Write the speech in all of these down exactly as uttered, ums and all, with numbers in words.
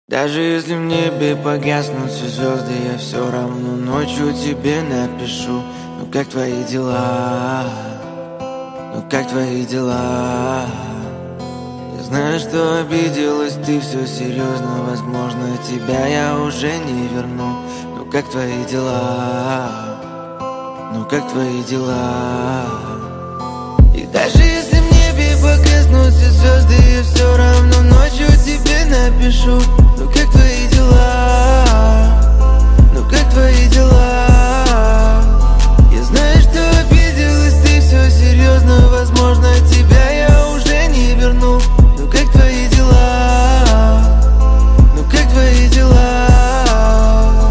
Даже если в небе погаснут все звезды, я все равно ночью тебе напишу. Ну как твои дела? Ну как твои дела? Я знаю, что обиделась ты, все серьезно. Возможно, тебя я уже не верну. Ну как твои дела? Ну как твои дела? И даже если в небе погаснут все звезды, я все равно ночью тебе напишу. Ну как твои дела? Ну как твои дела? Я знаю, что обиделась ты, все серьезно. Возможно, тебя я уже не верну. Ну как твои дела? Ну как твои дела?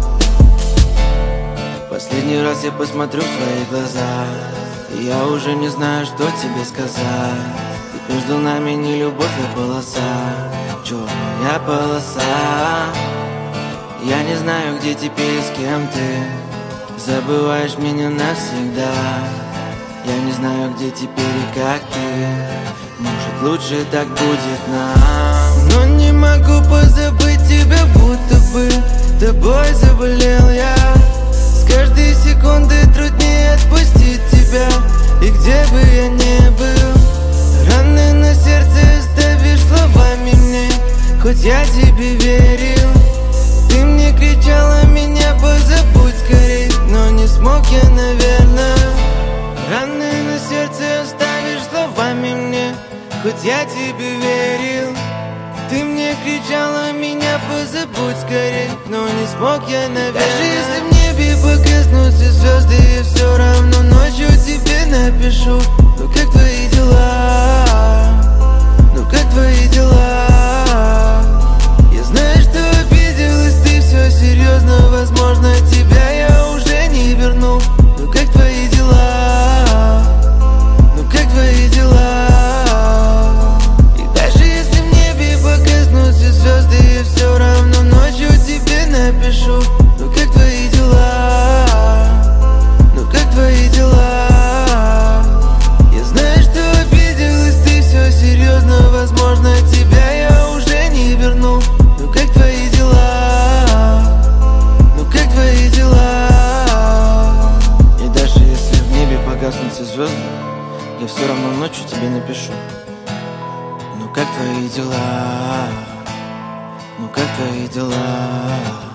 Последний раз я посмотрю в твои глаза, и я уже не знаю, что тебе сказать. Ведь между нами не любовь, а полоса, черная полоса. Я не знаю, где теперь и с кем ты забываешь меня навсегда. Я не знаю, где теперь и как ты. Может, лучше так будет нам. Но не могу позабыть тебя, будто бы тобой заболел я. С каждой секунды труднее отпустить тебя. И где бы я ни был, раны на сердце оставишь словами мне. Хоть я тебе верил, ты мне кричала, меня позабудь скорей. Но не смог я, наверное. Раны на сердце оставишь словами мне. Хоть я тебе верил, ты мне кричала, меня позабудь скорей. Но не смог я, наверное. Даже если в небе погаснут все звезды, я все равно ночью тебе напишу. Ну как твои дела? Ну как твои дела? Я знаю, что обиделась ты, все серьезно. Возможно, тебя я уже не верну. Ну как твои дела? Ну как твои дела? И даже если в небе погаснут все звезды, я все равно ночью тебе напишу. Ну как твои дела? Ну как твои дела? Я знаю, что обиделась ты, все серьезно. Возможно, тебя я уже не верну. Ну как твои дела? Ну как твои дела? И даже если в небе погаснут все звезды, я все равно ночью тебе напишу. Ну как твои дела? Ну как твои дела?